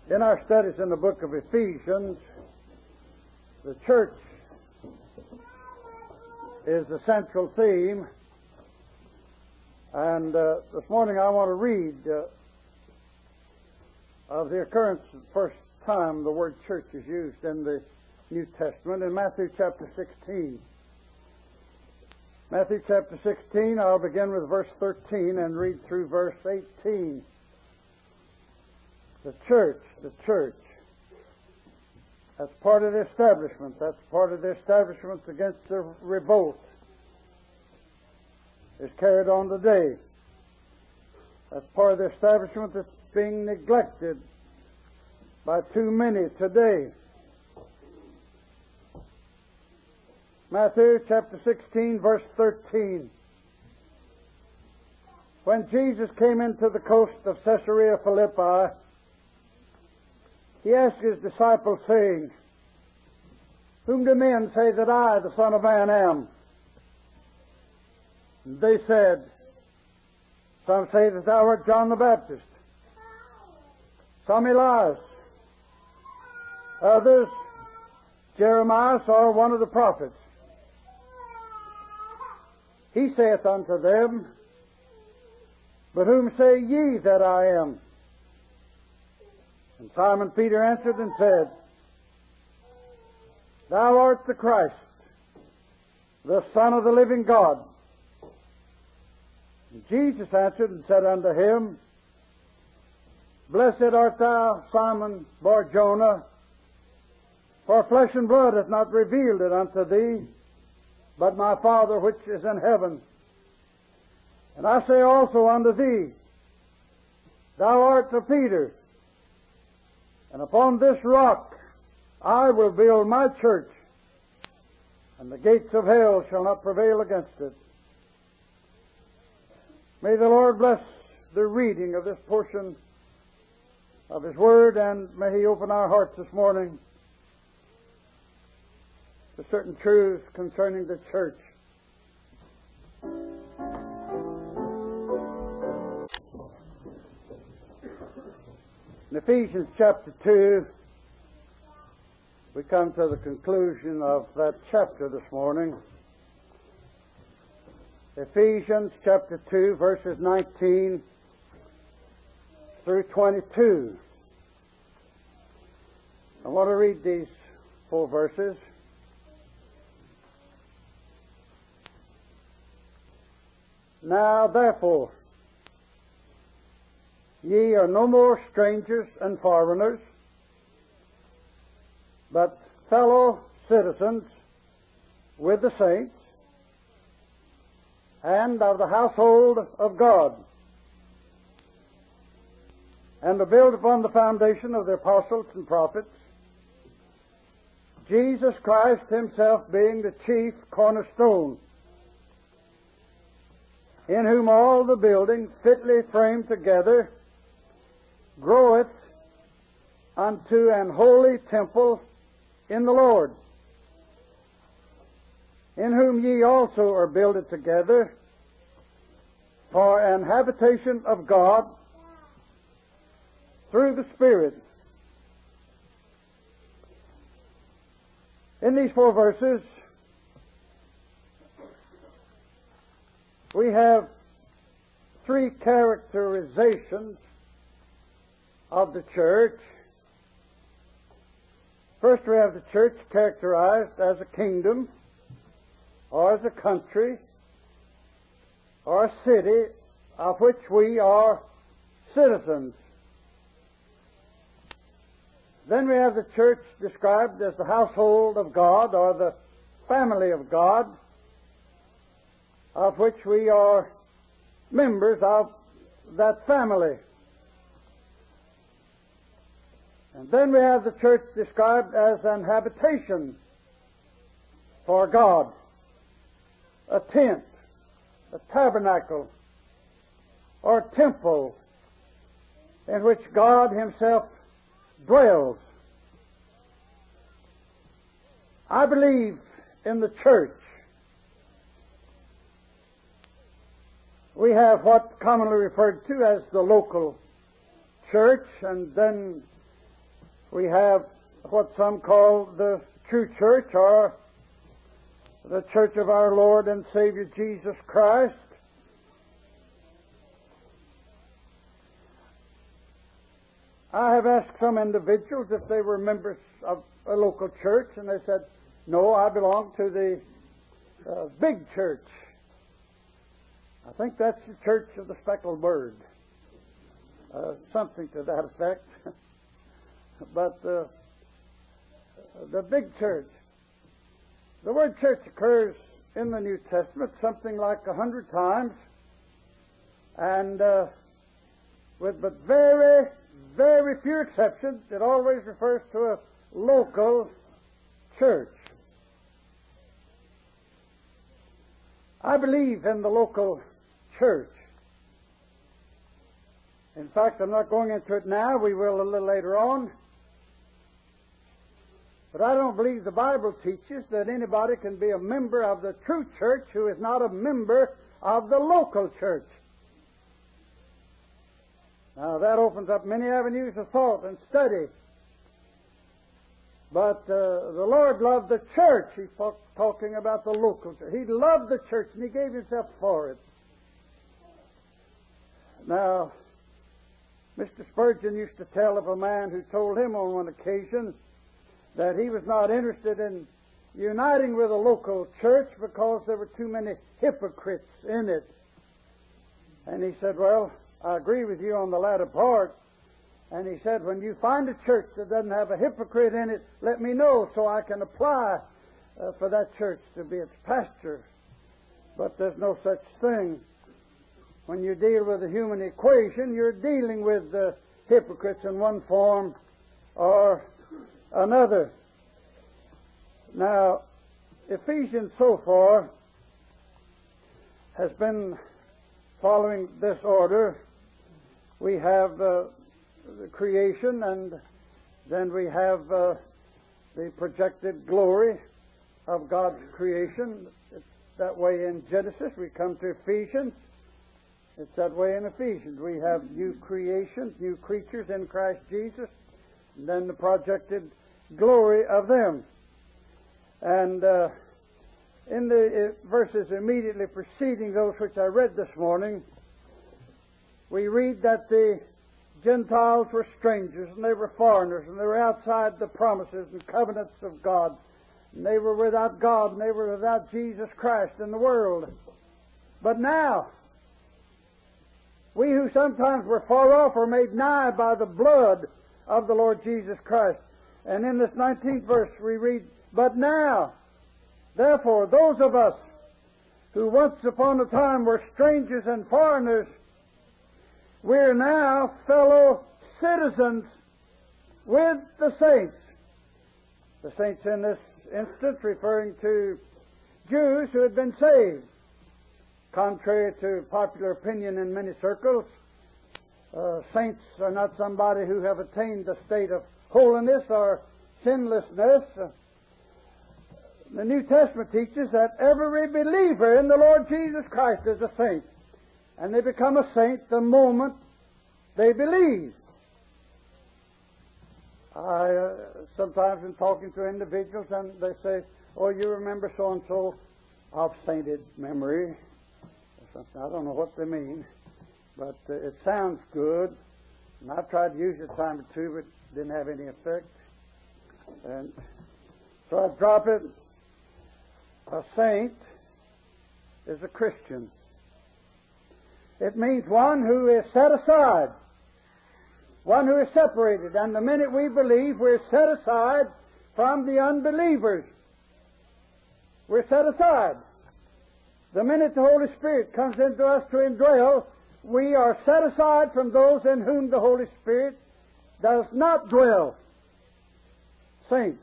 In our studies in the book of Ephesians, the church is the central theme. And this morning I want to read of the occurrence, the first time the word church is used in the New Testament, in Matthew chapter 16. Matthew chapter 16, I'll begin with verse 13 and read through verse 18. The church. That's part of the establishment. That's part of the establishment against the revolt. Is carried on today. That's part of the establishment that's being neglected by too many today. Matthew chapter 16, verse 13. When Jesus came into the coast of Caesarea Philippi, He asked His disciples, saying, "Whom do men say that I, the Son of Man, am?" And they said, "Some say that thou art John the Baptist, some Elias, others Jeremiah or one of the prophets." He saith unto them, "But whom say ye that I am?" And Simon Peter answered and said, "Thou art the Christ, the Son of the living God." And Jesus answered and said unto him, "Blessed art thou, Simon Bar-Jonah, for flesh and blood hath not revealed it unto thee, but my Father which is in heaven. And I say also unto thee, thou art the Peter, and upon this rock I will build my church, and the gates of hell shall not prevail against it." May the Lord bless the reading of this portion of His Word, and may He open our hearts this morning to certain truths concerning the church. In Ephesians chapter 2, we come to the conclusion of that chapter this morning. Ephesians chapter 2, verses 19 through 22. I want to read these 4 verses. "Now therefore, ye are no more strangers and foreigners, but fellow citizens with the saints, and of the household of God, and are built upon the foundation of the apostles and prophets, Jesus Christ Himself being the chief cornerstone, in whom all the building fitly framed together groweth unto an holy temple in the Lord, in whom ye also are builded together for an habitation of God through the Spirit." In these 4 verses, we have 3 characterizations of the church. First, we have the church characterized as a kingdom, or as a country, or a city of which we are citizens. Then we have the church described as the household of God, or the family of God, of which we are members of that family. And then we have the church described as an habitation for God, a tent, a tabernacle, or temple in which God Himself dwells. I believe in the church. We have what commonly referred to as the local church, and then We have what some call the true church, or the church of our Lord and Savior Jesus Christ. I have asked some individuals if they were members of a local church, and they said, "No, I belong to the big church." I think that's the Church of the Speckled Bird. Something to that effect. But the big church. The word church occurs in the New Testament something like 100 times, and with but very, very few exceptions, it always refers to a local church. I believe in the local church. In fact, I'm not going into it now. We will a little later on. But I don't believe the Bible teaches that anybody can be a member of the true church who is not a member of the local church. Now, that opens up many avenues of thought and study. But the Lord loved the church. He's talking about the local church. He loved the church, and He gave Himself for it. Now, Mr. Spurgeon used to tell of a man who told him on one occasion that he was not interested in uniting with a local church because there were too many hypocrites in it. And he said, "Well, I agree with you on the latter part." And he said, "When you find a church that doesn't have a hypocrite in it, let me know so I can apply for that church to be its pastor." But there's no such thing. When you deal with the human equation, you're dealing with the hypocrites in one form or another. Now, Ephesians so far has been following this order. We have the creation, and then we have the projected glory of God's creation. It's that way in Genesis. We come to Ephesians. It's that way in Ephesians. We have new creations, new creatures in Christ Jesus, and then the projected glory of them. And in the verses immediately preceding those which I read this morning, we read that the Gentiles were strangers, and they were foreigners, and they were outside the promises and covenants of God. And they were without God, and they were without Jesus Christ in the world. But now, we who sometimes were far off are made nigh by the blood of the Lord Jesus Christ. And in this 19th verse we read, "But now, therefore, those of us who once upon a time were strangers and foreigners, we're now fellow citizens with the saints." The saints in this instance referring to Jews who had been saved. Contrary to popular opinion in many circles, saints are not somebody who have attained the state of holiness or sinlessness. The New Testament teaches that every believer in the Lord Jesus Christ is a saint. And they become a saint the moment they believe. I sometimes am talking to individuals and they say, "Oh, you remember so-and-so?" Of sainted memory. I don't know what they mean, but it sounds good. And I've tried to use it a time or two, but didn't have any effect. And so I drop it. A saint is a Christian. It means one who is set aside, one who is separated. And the minute we believe, we're set aside from the unbelievers. We're set aside. The minute the Holy Spirit comes into us to indwell, we are set aside from those in whom the Holy Spirit does not dwell. Saints.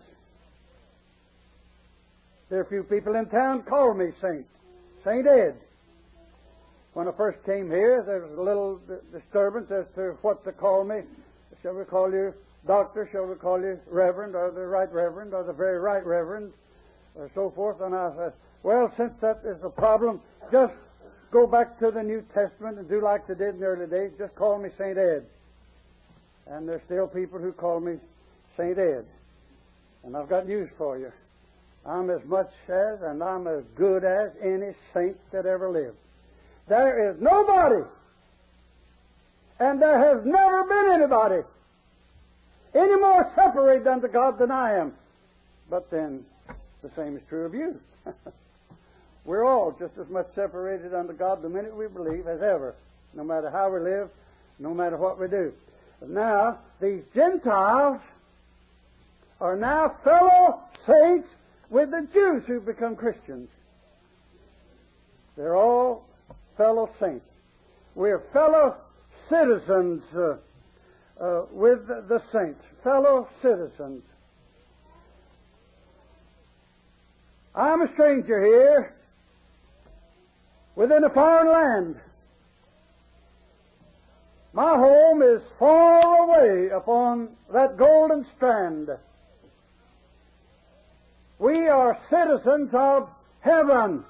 There are a few people in town call me Saint. Saint Ed. When I first came here, there was a little disturbance as to what to call me. Shall we call you Doctor? Shall we call you Reverend, or the Right Reverend, or the Very Right Reverend, or so forth? And I said, "Well, since that is a problem, just go back to the New Testament and do like they did in the early days. Just call me St. Ed." And there's still people who call me St. Ed. And I've got news for you. I'm as much as and I'm as good as any saint that ever lived. There is nobody, and there has never been anybody, any more separated unto God than I am. But then, the same is true of you. We're all just as much separated unto God the minute we believe as ever, no matter how we live, no matter what we do. But now, these Gentiles are now fellow saints with the Jews who become Christians. They're all fellow saints. We're fellow citizens with the saints. Fellow citizens. I'm a stranger here within a foreign land. My home is far away upon that golden strand. We are citizens of heaven.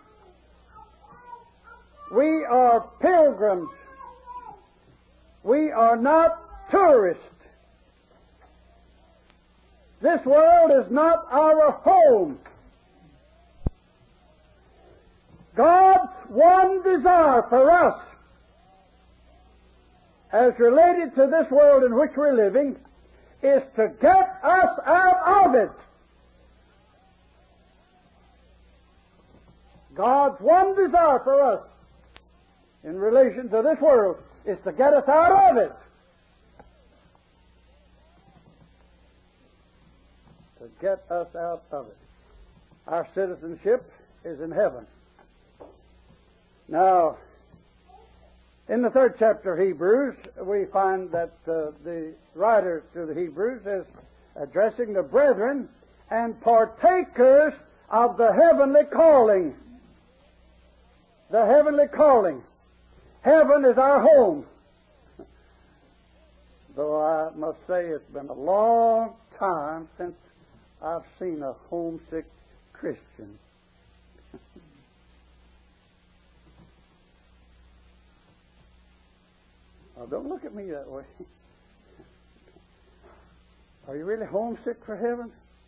We are pilgrims. We are not tourists. This world is not our home. God's one desire for us, as related to this world in which we're living, is to get us out of it. God's one desire for us in relation to this world is to get us out of it. To get us out of it. Our citizenship is in heaven. Now, in the 3rd chapter of Hebrews, we find that the writer to the Hebrews is addressing the brethren and partakers of the heavenly calling. The heavenly calling. Heaven is our home. Though I must say it's been a long time since I've seen a homesick Christian. Oh, don't look at me that way. Are you really homesick for heaven?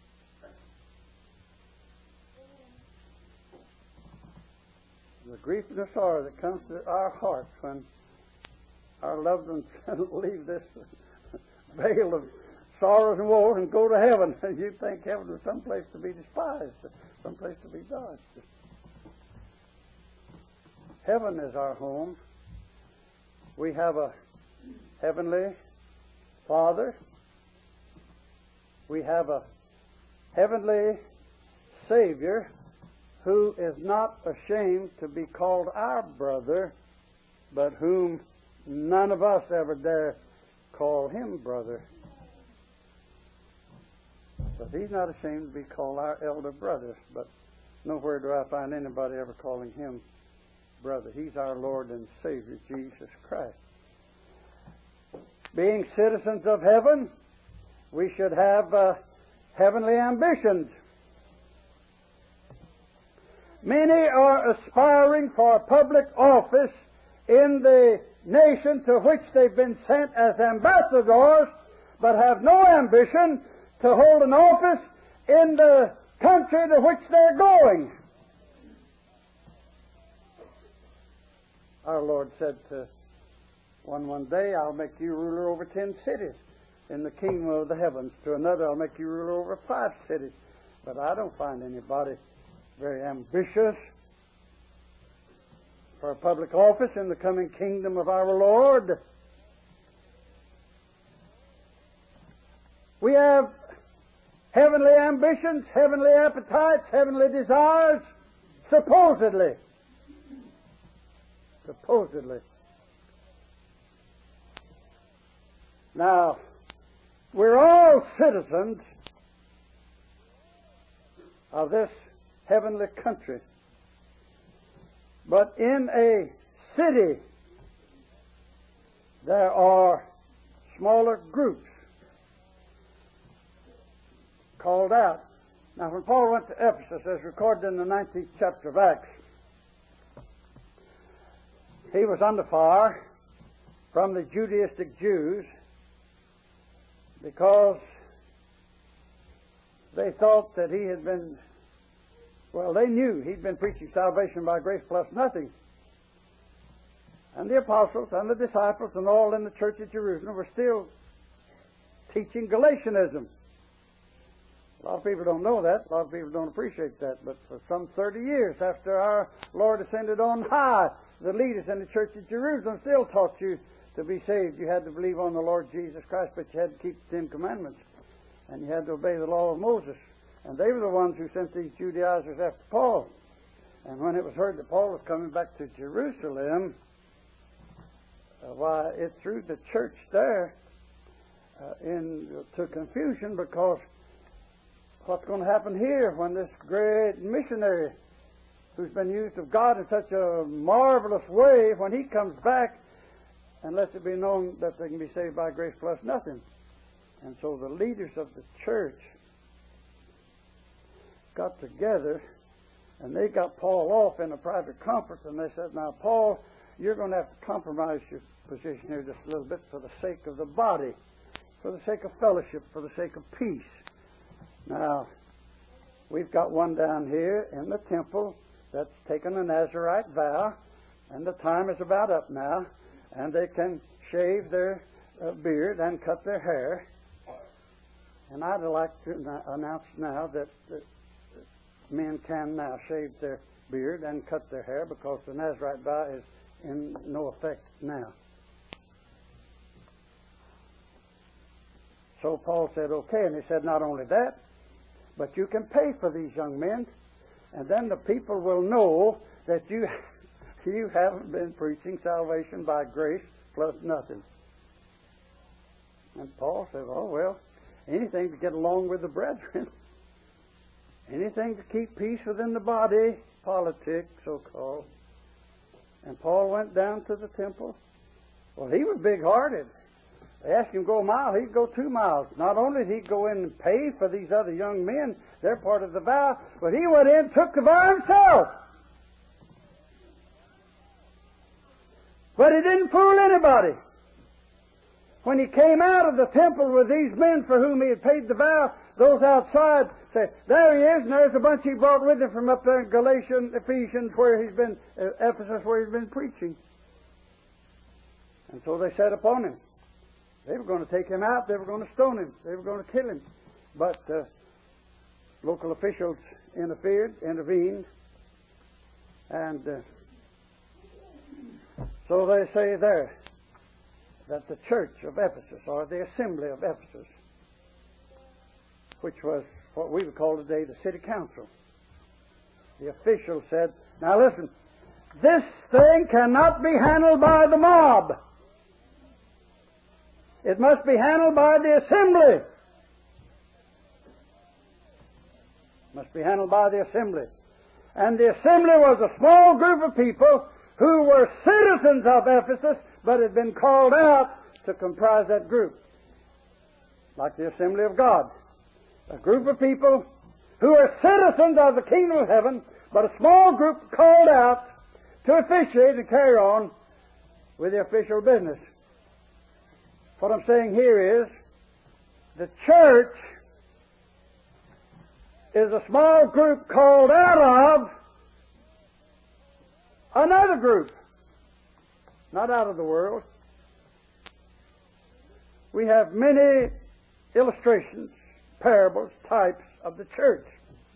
The grief and the sorrow that comes to our hearts when our loved ones leave this veil of sorrows and woes and go to heaven. You'd think heaven was some place to be despised, some place to be dodged. Heaven is our home. We have a heavenly Father. We have a heavenly Savior who is not ashamed to be called our brother, but whom none of us ever dare call him brother. But he's not ashamed to be called our elder brother, but nowhere do I find anybody ever calling him brother. He's our Lord and Savior, Jesus Christ. Being citizens of heaven, we should have heavenly ambitions. Many are aspiring for public office in the nation to which they've been sent as ambassadors, but have no ambition to hold an office in the country to which they're going. Our Lord said to one day, I'll make you ruler over 10 cities in the kingdom of the heavens. To another, I'll make you ruler over 5 cities. But I don't find anybody very ambitious for a public office in the coming kingdom of our Lord. We have heavenly ambitions, heavenly appetites, heavenly desires, supposedly. Supposedly. Now, we're all citizens of this heavenly country. But in a city, there are smaller groups called out. Now, when Paul went to Ephesus, as recorded in the 19th chapter of Acts, he was under fire from the Judaistic Jews because they thought that he had been, they knew he'd been preaching salvation by grace plus nothing. And the apostles and the disciples and all in the church at Jerusalem were still teaching Galatianism. A lot of people don't know that. A lot of people don't appreciate that. But for some 30 years after our Lord ascended on high, the leaders in the church at Jerusalem still taught you to be saved. You had to believe on the Lord Jesus Christ, but you had to keep the 10 Commandments. And you had to obey the law of Moses. And they were the ones who sent these Judaizers after Paul. And when it was heard that Paul was coming back to Jerusalem, it threw the church there into confusion, because what's going to happen here when this great missionary who's been used of God in such a marvelous way, when he comes back, and lets it be known that they can be saved by grace plus nothing. And so the leaders of the church got together, and they got Paul off in a private conference, and they said, "Now, Paul, you're going to have to compromise your position here just a little bit for the sake of the body, for the sake of fellowship, for the sake of peace. Now, we've got one down here in the temple that's taken a Nazarite vow, and the time is about up now, and they can shave their beard and cut their hair. And I'd like to announce now that men can now shave their beard and cut their hair, because the Nazarite vow is in no effect now." So Paul said, "Okay," and he said, "Not only that, but you can pay for these young men, and then the people will know that you haven't been preaching salvation by grace plus nothing." And Paul said, "Oh, well, anything to get along with the brethren, anything to keep peace within the body, politics, so-called." And Paul went down to the temple. Well, he was big-hearted. They asked him to go a mile, he'd go 2 miles. Not only did he go in and pay for these other young men, they're part of the vow, but he went in and took the vow himself. But he didn't fool anybody. When he came out of the temple with these men for whom he had paid the vow, those outside said, "There he is, and there's a bunch he brought with him from up there in Ephesians, where he's been, Ephesus, where he's been preaching." And so they set upon him. They were going to take him out. They were going to stone him. They were going to kill him. But local officials intervened. And so they say there that the church of Ephesus, or the assembly of Ephesus, which was what we would call today the city council, the officials said, "Now listen, this thing cannot be handled by the mob. It must be handled by the assembly. Must be handled by the assembly." And the assembly was a small group of people who were citizens of Ephesus, but had been called out to comprise that group. Like the assembly of God. A group of people who are citizens of the kingdom of heaven, but a small group called out to officiate and carry on with the official business. What I'm saying here is, the church is a small group called out of another group, not out of the world. We have many illustrations, parables, types of the church,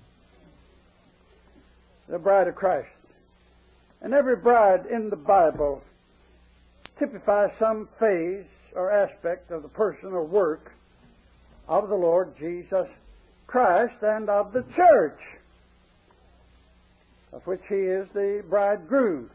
the bride of Christ. And every bride in the Bible typifies some phase or aspect of the person or work of the Lord Jesus Christ and of the church, of which He is the bridegroom.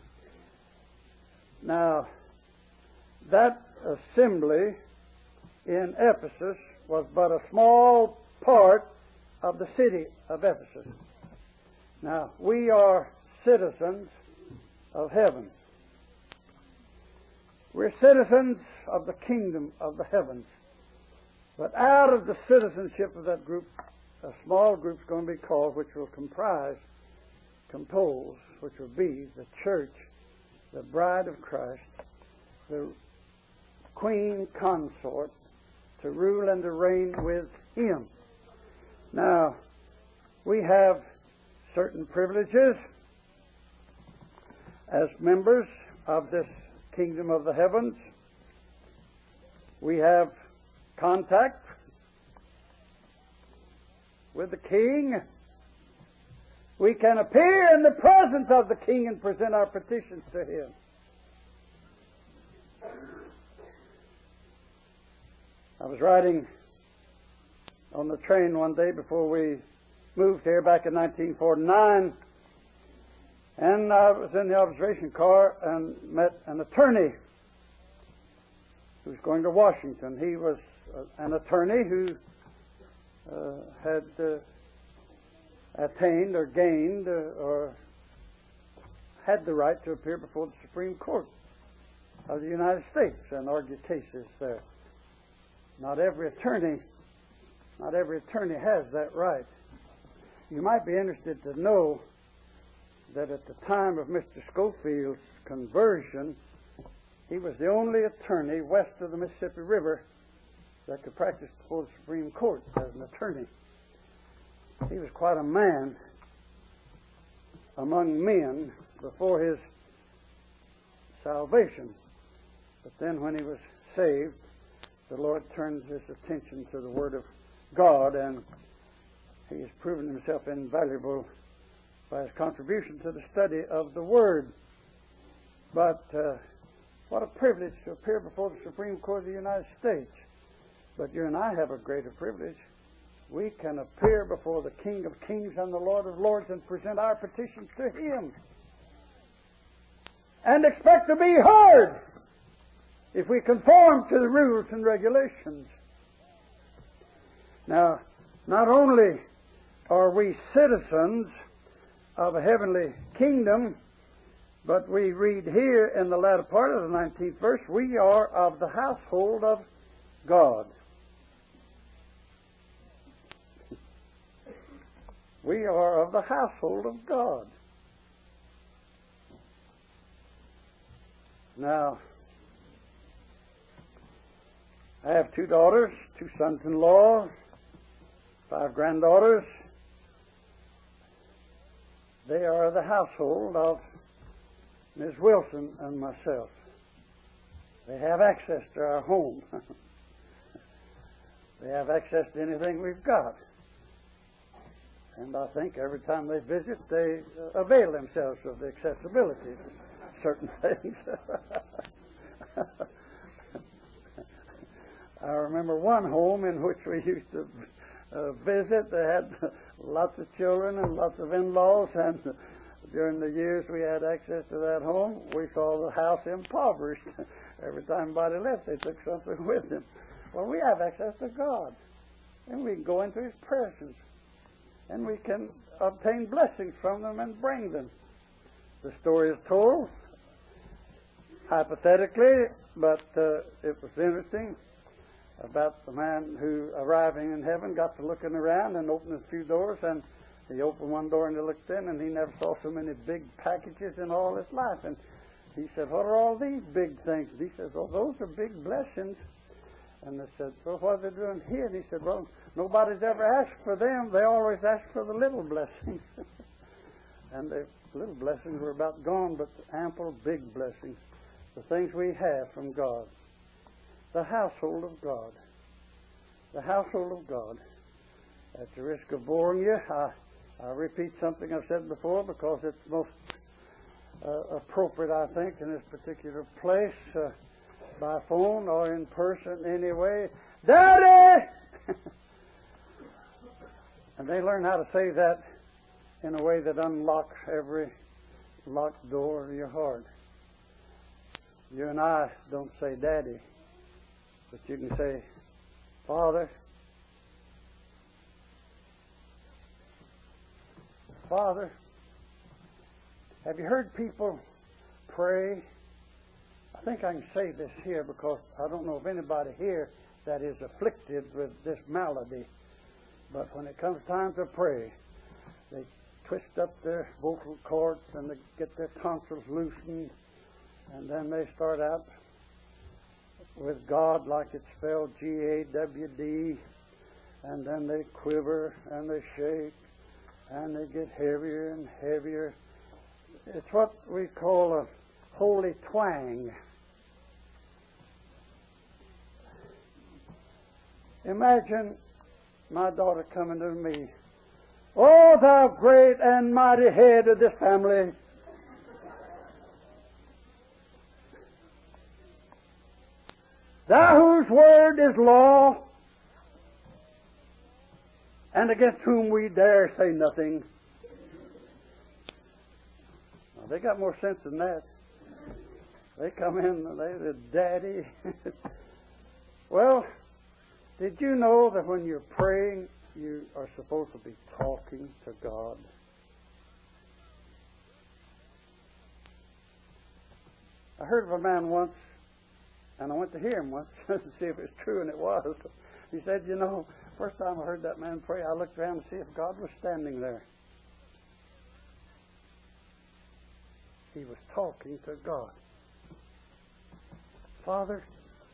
Now, that assembly in Ephesus was but a small part of the city of Ephesus. Now, we are citizens of heaven. We're citizens of the kingdom of the heavens. But out of the citizenship of that group, a small group is going to be called, which will compose, which will be the church, the bride of Christ, the queen consort, to rule and to reign with Him. Now, we have certain privileges as members of this kingdom of the heavens. We have contact with the King. We can appear in the presence of the King and present our petitions to Him. I was riding on the train one day before we moved here back in 1949, and I was in the observation car and met an attorney who was going to Washington. He was an attorney who had attained or gained or had the right to appear before the Supreme Court of the United States and argue cases there. Not every attorney has that right. You might be interested to know that at the time of Mr. Schofield's conversion, he was the only attorney west of the Mississippi River that could practice before the Supreme Court as an attorney. He was quite a man among men before his salvation. But then when he was saved, the Lord turned his attention to the Word of God, and he has proven himself invaluable by his contribution to the study of the Word. But what a privilege to appear before the Supreme Court of the United States. But you and I have a greater privilege. We can appear before the King of Kings and the Lord of Lords and present our petitions to Him and expect to be heard if we conform to the rules and regulations. Now, not only are we citizens of a heavenly kingdom, but we read here in the latter part of the 19th verse, we are of the household of God. We are of the household of God. Now, I have 2 daughters, 2 sons-in-law, 5 granddaughters. They are the household of Ms. Wilson and myself. They have access to our home. They have access to anything we've got. And I think every time they visit, they avail themselves of the accessibility of certain things. I remember one home in which we used to visit. They had lots of children and lots of in-laws, and during the years we had access to that home, we saw the house impoverished. Every time anybody left, they took something with them. Well, we have access to God, and we can go into His presence, and we can obtain blessings from them and bring them. The story is told hypothetically, but it was interesting, about the man who, arriving in heaven, got to looking around and opened a few doors, and he opened one door and he looked in, and he never saw so many big packages in all his life. And he said, "What are all these big things?" And he says, "Oh, those are big blessings." And they said, "Well, what are they doing here?" And he said, "Well, nobody's ever asked for them. They always ask for the little blessings." And the little blessings were about gone, but the ample big blessings, the things we have from God. The household of God. The household of God. At the risk of boring you, I repeat something I've said before because it's most appropriate, I think, in this particular place, by phone or in person anyway. Daddy! And they learn how to say that in a way that unlocks every locked door of your heart. You and I don't say Daddy, but you can say Father. Father. Have you heard people pray? I think I can say this here because I don't know of anybody here that is afflicted with this malady. But when it comes time to pray, they twist up their vocal cords and they get their tonsils loosened, and then they start out with God like it's spelled G-A-W-D, and And then they quiver and they shake and they get heavier and heavier. It's what we call a holy twang. Imagine my daughter coming to me, "Oh, thou great and mighty head of this family, thou whose word is law, and against whom we dare say nothing." Now, they got more sense than that. They come in and they say, "Daddy." Well, did you know that when you're praying, you are supposed to be talking to God? I heard of a man once, and I went to hear him once to see if it was true, and it was. He said, "You know, first time I heard that man pray, I looked around to see if God was standing there." He was talking to God. Father,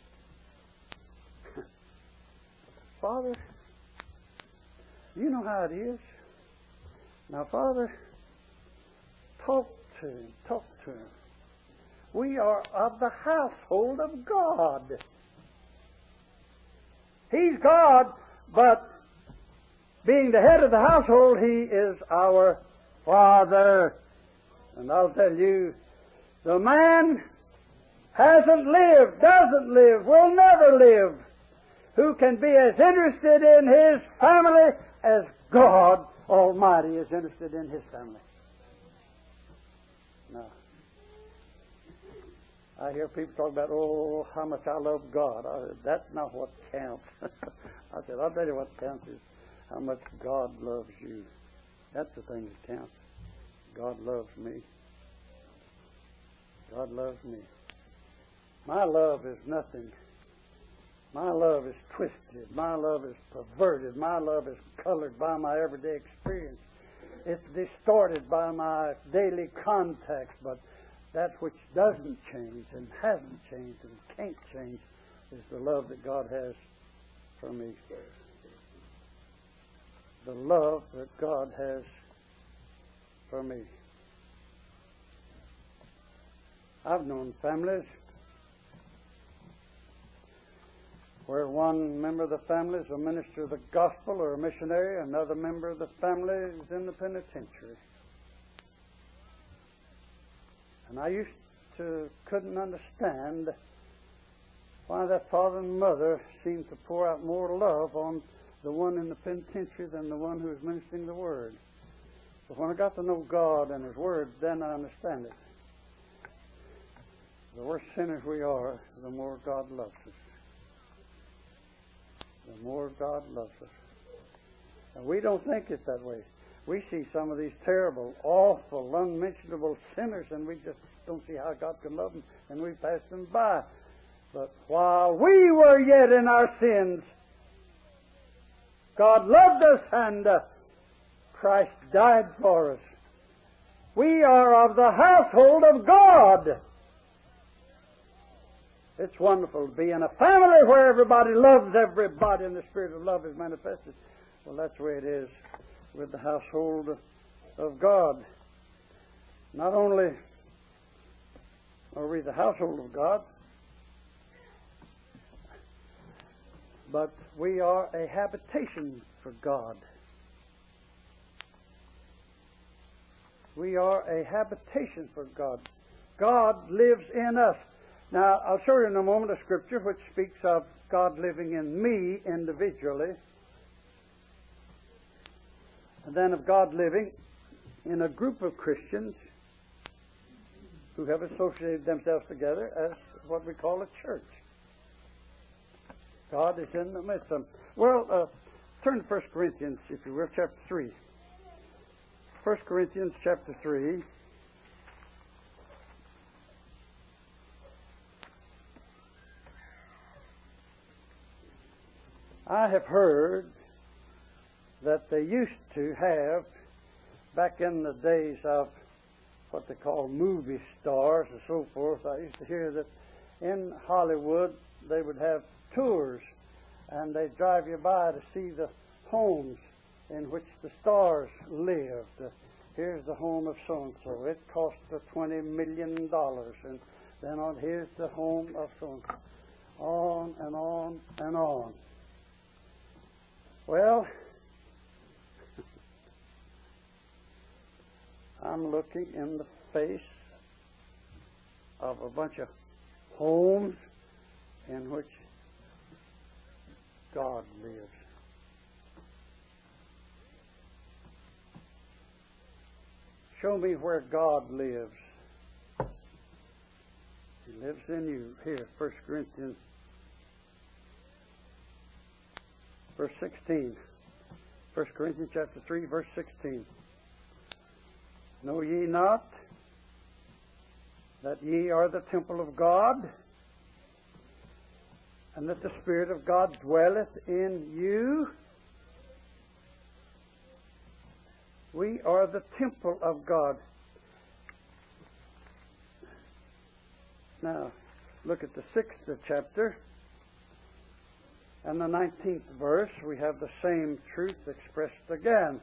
Father, you know how it is. Now, Father, talk to him, talk to him. We are of the household of God. He's God, but being the head of the household, He is our Father. And I'll tell you, the man hasn't lived, doesn't live, will never live, who can be as interested in his family as God Almighty is interested in His family. Now, I hear people talk about, "Oh, how much I love God." That's not what counts. I said, I'll tell you what counts is how much God loves you. That's the thing that counts. God loves me. God loves me. My love is nothing. My love is twisted. My love is perverted. My love is colored by my everyday experience. It's distorted by my daily contacts, but that which doesn't change and hasn't changed and can't change is the love that God has for me. The love that God has for me. I've known families where one member of the family is a minister of the gospel or a missionary, another member of the family is in the penitentiary. And I couldn't understand why that father and mother seemed to pour out more love on the one in the penitentiary than the one who was ministering the Word. But when I got to know God and His Word, then I understand it. The worse sinners we are, the more God loves us. The more God loves us. And we don't think it that way. We see some of these terrible, awful, unmentionable sinners, and we just don't see how God can love them, and we pass them by. But while we were yet in our sins, God loved us, and Christ died for us. We are of the household of God. It's wonderful to be in a family where everybody loves everybody and the spirit of love is manifested. Well, that's the way it is with the household of God. Not only are we the household of God, but we are a habitation for God. We are a habitation for God. God lives in us. Now, I'll show you in a moment a scripture which speaks of God living in me individually, and then of God living in a group of Christians who have associated themselves together as what we call a church. God is in the midst of them. Well, turn to 1 Corinthians, if you will, chapter 3. 1 Corinthians chapter 3. I have heard that they used to have, back in the days of what they call movie stars and so forth, I used to hear that in Hollywood they would have tours, and they'd drive you by to see the homes in which the stars lived. Here's the home of so-and-so. It cost $20 million. And then on, here's the home of so-and-so. On and on and on. Well, I'm looking in the face of a bunch of homes in which God lives. Show me where God lives. He lives in you. Here, 1 Corinthians, verse 16. 1 Corinthians chapter 3, verse 16. Know ye not that ye are the temple of God, and that the Spirit of God dwelleth in you? We are the temple of God. Now, look at the 6th chapter and the 19th verse. We have the same truth expressed again.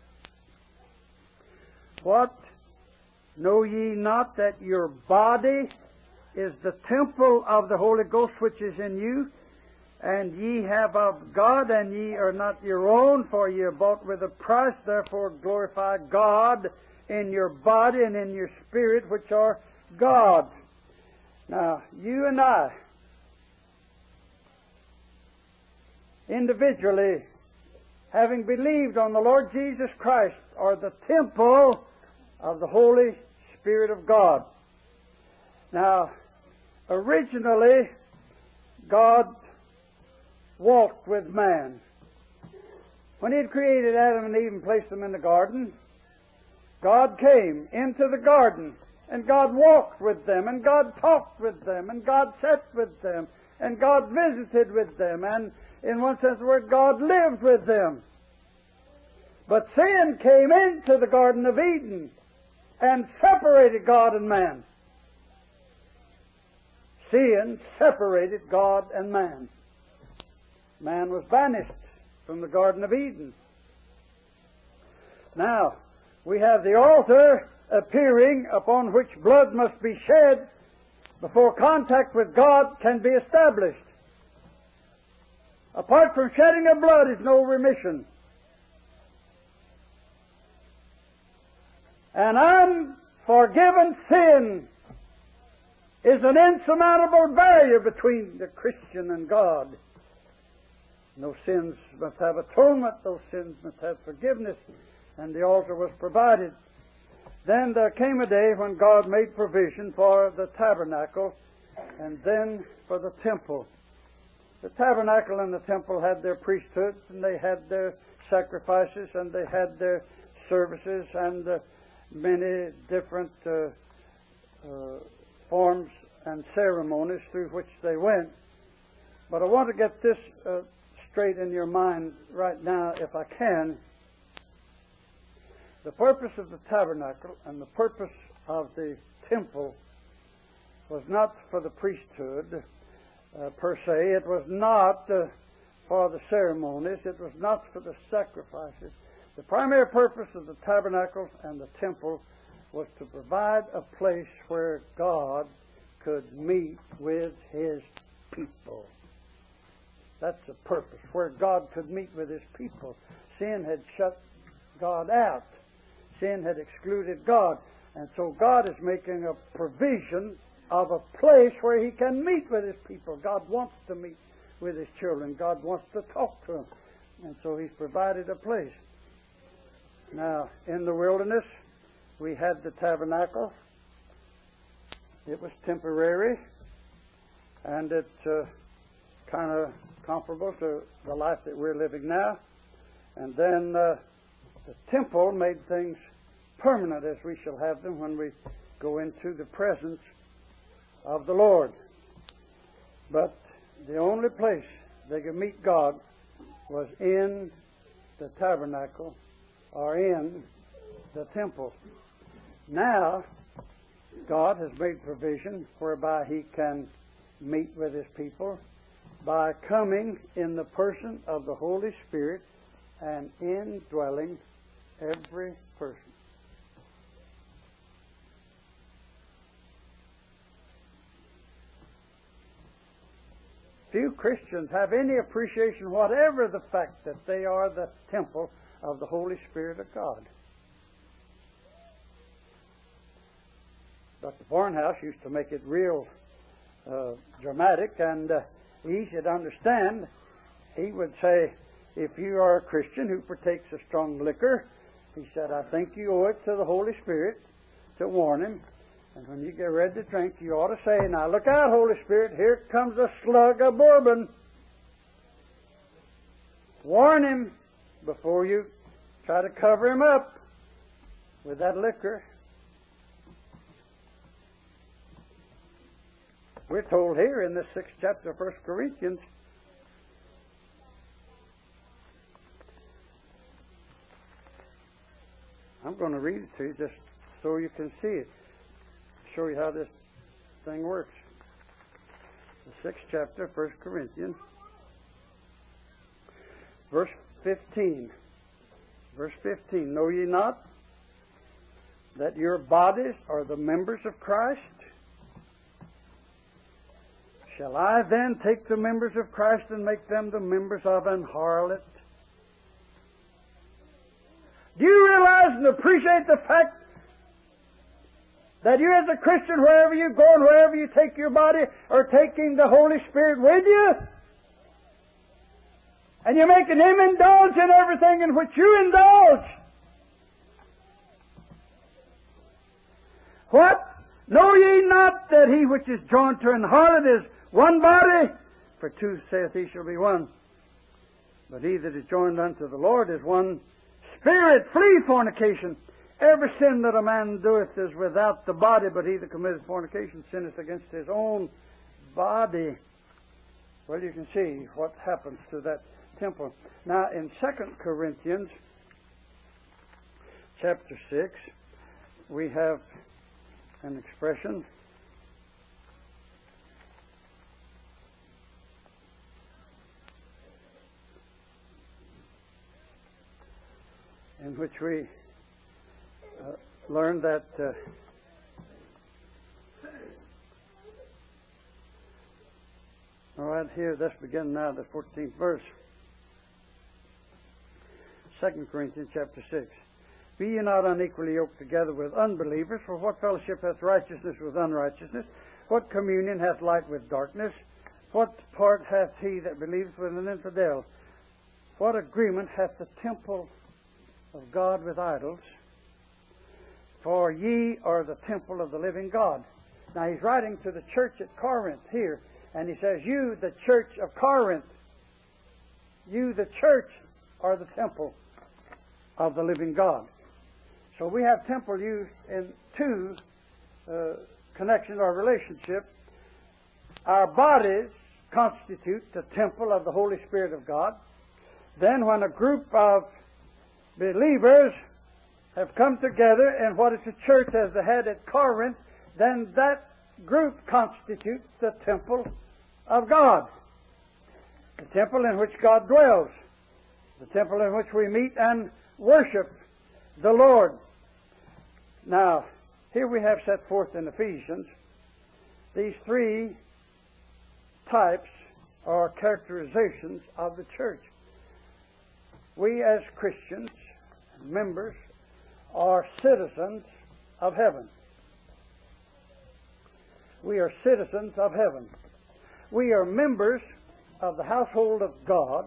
What? Know ye not that your body is the temple of the Holy Ghost which is in you, and ye have of God, and ye are not your own, for ye are bought with a price. Therefore glorify God in your body and in your spirit, which are God's. Now, you and I, individually, having believed on the Lord Jesus Christ, are the temple of the Holy Spirit of God. Now, originally, God walked with man. When He had created Adam and Eve and placed them in the garden, God came into the garden, and God walked with them, and God talked with them, and God sat with them, and God visited with them, and in one sense of the word, God lived with them. But sin came into the Garden of Eden and separated God and man. Sin separated God and man. Man was banished from the Garden of Eden. Now, we have the altar appearing upon which blood must be shed before contact with God can be established. Apart from shedding of blood is no remission. An unforgiven sin is an insurmountable barrier between the Christian and God. Those sins must have atonement, those sins must have forgiveness, and the altar was provided. Then there came a day when God made provision for the tabernacle and then for the temple. The tabernacle and the temple had their priesthoods, and they had their sacrifices, and they had their services, and many different forms and ceremonies through which they went. But I want to get this straight in your mind right now, if I can. The purpose of the tabernacle and the purpose of the temple was not for the priesthood per se. It was not for the ceremonies. It was not for the sacrifices. The primary purpose of the tabernacle and the temple was to provide a place where God could meet with His people. That's the purpose, where God could meet with His people. Sin had shut God out. Sin had excluded God. And so God is making a provision of a place where He can meet with His people. God wants to meet with His children. God wants to talk to them. And so He's provided a place. Now, in the wilderness, we had the tabernacle. It was temporary, and it's kind of comparable to the life that we're living now. And then the temple made things permanent, as we shall have them when we go into the presence of the Lord. But the only place they could meet God was in the tabernacle or in the temple. Now, God has made provision whereby He can meet with His people by coming in the person of the Holy Spirit and indwelling every person. Few Christians have any appreciation whatever the fact that they are the temple of the Holy Spirit of God. Dr. Barnhouse used to make it real dramatic and easy to understand. He would say, if you are a Christian who partakes of strong liquor, he said, I think you owe it to the Holy Spirit to warn him. And when you get ready to drink, you ought to say, now look out, Holy Spirit, here comes a slug of bourbon. Warn him before you try to cover him up with that liquor. We're told here in this 6th chapter of 1 Corinthians, I'm going to read it to you just so you can see it. Show you how this thing works. The 6th chapter of 1 Corinthians, verse 15. Verse 15, know ye not that your bodies are the members of Christ? Shall I then take the members of Christ and make them the members of an harlot? Do you realize and appreciate the fact that you as a Christian, wherever you go and wherever you take your body, are taking the Holy Spirit with you? And you're making Him indulge in everything in which you indulge. What? Know ye not that he which is joined to an harlot is one body? For two, saith he, shall be one. But he that is joined unto the Lord is one spirit. Flee fornication. Every sin that a man doeth is without the body, but he that committeth fornication sinneth against his own body. Well, you can see what happens to that temple. Now, in 2 Corinthians chapter 6, we have an expression in which we learn that all right, here, let's begin now the 14th verse. 2 Corinthians chapter 6. Be ye not unequally yoked together with unbelievers, for what fellowship hath righteousness with unrighteousness? What communion hath light with darkness? What part hath he that believeth with an infidel? What agreement hath the temple of God with idols? For ye are the temple of the living God. Now he's writing to the church at Corinth here, and he says, you, the church of Corinth, you, the church, are the temple of the living God. So we have temple used in two connections or relationship. Our bodies constitute the temple of the Holy Spirit of God. Then when a group of believers have come together in what is the church as the head at Corinth, then that group constitutes the temple of God. The temple in which God dwells. The temple in which we meet and worship the Lord. Now, here we have set forth in Ephesians these three types or characterizations of the church. We as Christians, members, are citizens of heaven. We are citizens of heaven. We are members of the household of God.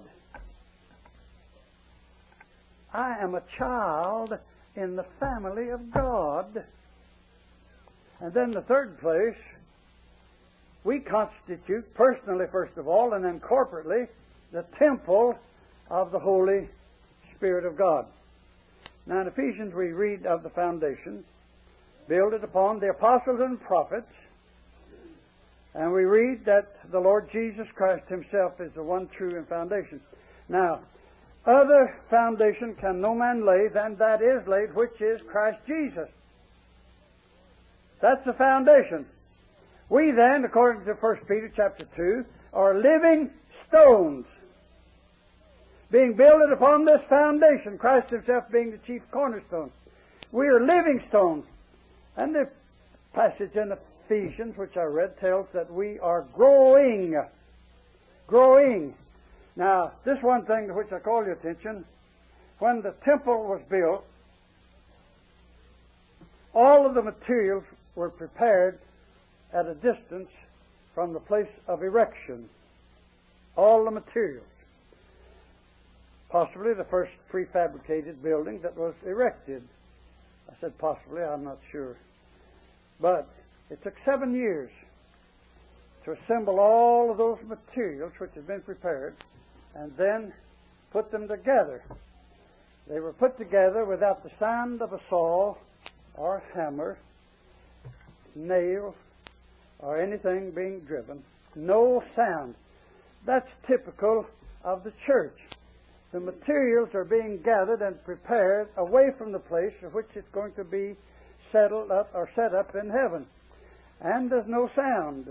I am a child in the family of God. And then the third place, we constitute personally, first of all, and then corporately, the temple of the Holy Spirit of God. Now in Ephesians we read of the foundation, builded upon the apostles and prophets, and we read that the Lord Jesus Christ Himself is the one true and foundation. Now, other foundation can no man lay than that is laid, which is Christ Jesus. That's the foundation. We then, according to 1 Peter chapter 2, are living stones, being builded upon this foundation, Christ Himself being the chief cornerstone. We are living stones. And the passage in Ephesians, which I read, tells that we are growing. Growing. Now, this one thing to which I call your attention, when the temple was built, all of the materials were prepared at a distance from the place of erection. All the materials. Possibly the first prefabricated building that was erected. I said possibly, I'm not sure. But it took 7 years to assemble all of those materials which had been prepared and then put them together. They were put together without the sound of a saw or hammer, nail, or anything being driven. No sound. That's typical of the church. The materials are being gathered and prepared away from the place of which it's going to be settled up or set up in heaven. And there's no sound.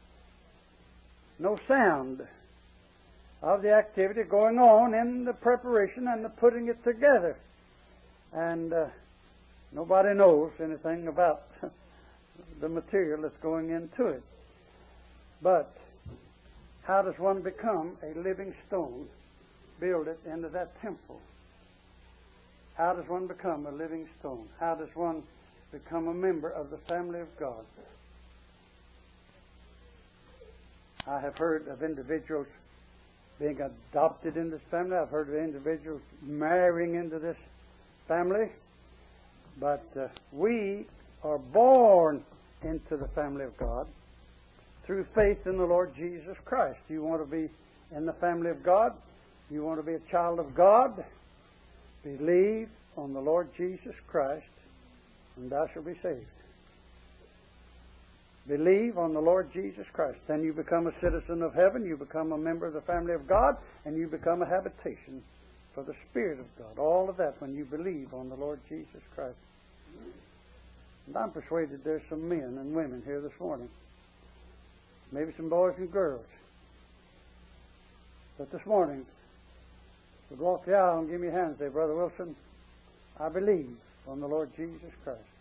No sound of the activity going on in the preparation and the putting it together. And nobody knows anything about the material that's going into it. But how does one become a living stone? Build it into that temple. How does one become a living stone? How does one become a member of the family of God? I have heard of individuals being adopted in this family. I've heard of individuals marrying into this family. But we are born into the family of God through faith in the Lord Jesus Christ. You want to be in the family of God? You want to be a child of God? Believe on the Lord Jesus Christ, and thou shalt be saved. Believe on the Lord Jesus Christ. Then you become a citizen of heaven, you become a member of the family of God, and you become a habitation for the Spirit of God. All of that when you believe on the Lord Jesus Christ. And I'm persuaded there's some men and women here this morning. Maybe some boys and girls. But this morning, would walk the aisle and give me a hand and say, Brother Wilson, I believe on the Lord Jesus Christ.